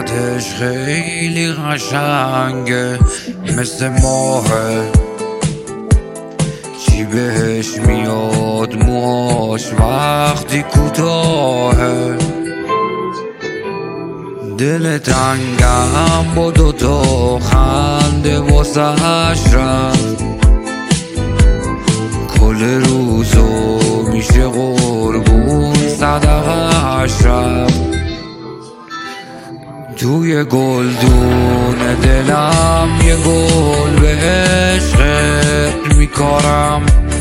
صورتش خیلی قشنگه مثل ماهه، چی بهش میاد موهاش وقتی کوتاهه. دل تنگم با دوتا خنده واسهش رفت، کل روزو میشه قربون صدقه‌اش رفت. توی گلدون دلم یه گل به عشقت میکارم،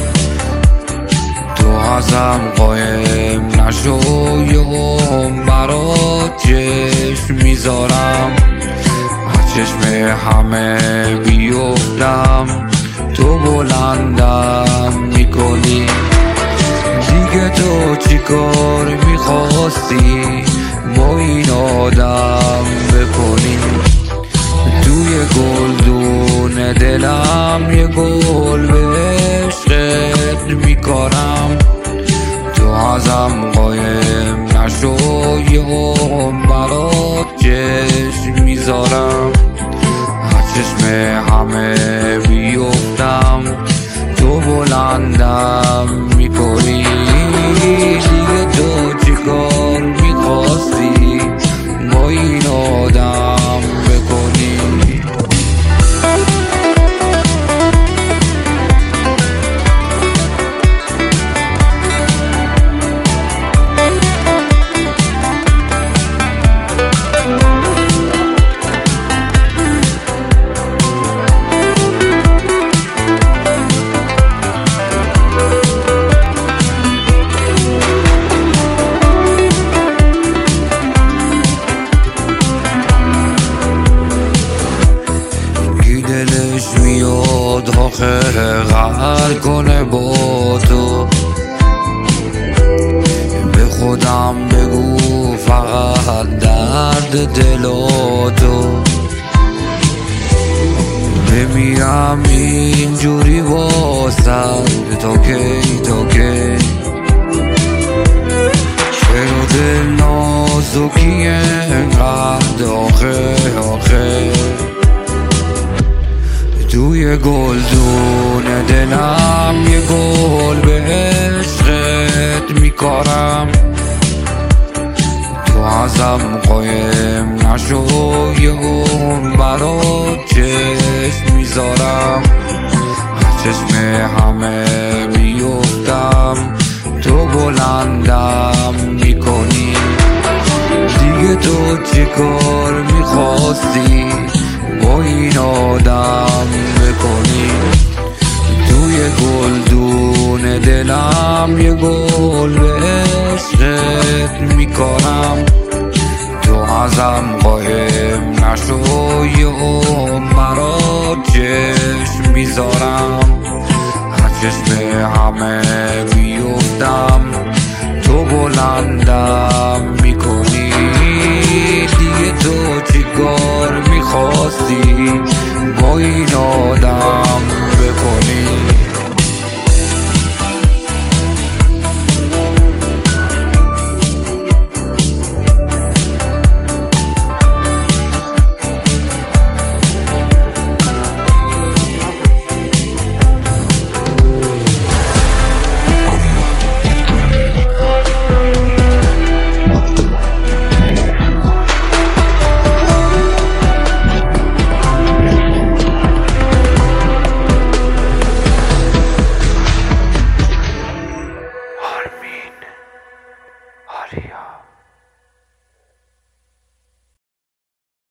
تو ازم قایم نشو یهم برات چشم میذارم. از چشم همه بیفتم تو بلندم میکنی، دیگه تو چی کار میخواستی با این آدم بکنی؟ توی گلدون دلم یه گل به عشقت میکارم، تو ازم قایم نشو یهم برات چشم میذارم. از چشم همه بیفتم تو بلندم میکنی، دیگه تو چی کار میخواستی با این آدم بکنی؟ دلش میاد آخه قهر کنه با تو، به خودم بگو فقط درد دلاتو. بمیرم اینجوری واسد تا کی تا کی، چرا دل نازکی انقدر آخه توی گلدون دلم یه گل به عشقت میکارم، تو ازم قایم نشو یهم برات چشم میذارم. از چشم همه بیفتم تو بلندم میکنی، دیگه تو چی کار میخواستی با این آدم بکنی؟ توی گلدون دلم یه گل به عشقت میکنم، تو ازم قایم نشو یهم برات چشم میذارم. از چشم همه بیفتم تو بلندم میکنی، دیگه تو چی کار میخواستی با این آدم بکنی؟